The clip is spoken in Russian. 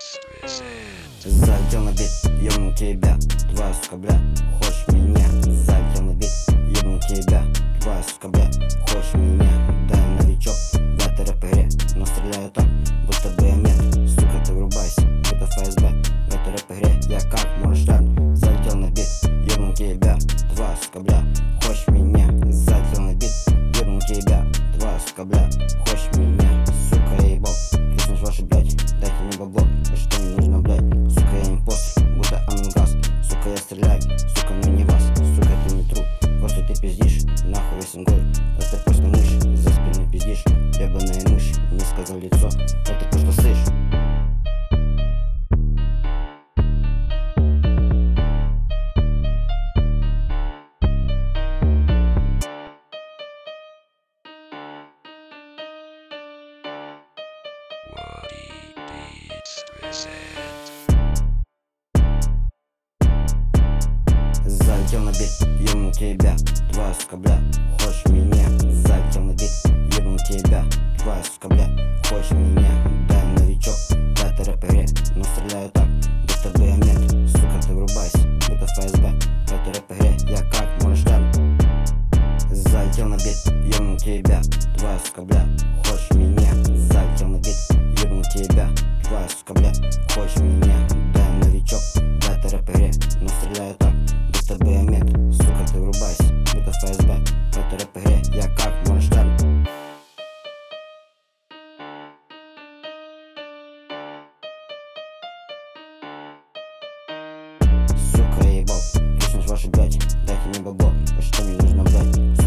Залетел на бит, ебну тебя, твоя сука, бля, хочешь меня? Залетел на бит, ебну тебя, твоя сука, бля, хочешь меня? Да, я новичок в этой рэп-игре, но стреляю так, будто бы я мент. Сука, ты врубайся, будто ФСБ в этой рэп-игре, я как Моргенштерн. Залетел на бит, ебну тебя, твоя сука, бля, хочешь меня? Залетел на бит, ебну тебя, твоя сука, бля, хочешь меня? Сука, я ебал, слышишь ваши, блядь, дайте мне бабло, а что мне нужно, блядь? Сука, я импостер, будто Амингас. Сука, я стреляю, сука, но не вас. Сука, ты не труп, просто ты пиздишь. Нахуй весь ингой, а ты просто мышь. За спиной пиздишь, ебаная мышь. Не сказал лицо, а ты просто сышь. Залетел на бит, ебну тебя, твоя сука, бля, хочешь меня? Залетел на бит, ебну тебя, твоя сука, бля, хочешь меня? Да, я новичок в этой рэп-игре, но стреляю так, будто бы я мент. Сука, ты врубайся, будто ФСБ в этой рэп-игре, я как Моргенштерн. Залетел на бит, ебну тебя, твоя сука, бля, хочешь меня? Залетел на бит, ебну тебя, твоя сука, бля, хочешь меня? Да, я новичок в этой рэп-игре, но стреляю так, будто бы я мент. Сука, ты врубайся, будто ФСБ в этой рэп-игре, я как Моргенштерн. Сука, я ебал, слышишь ваши, блядь, дайте мне бабло, а что мне нужно, блядь?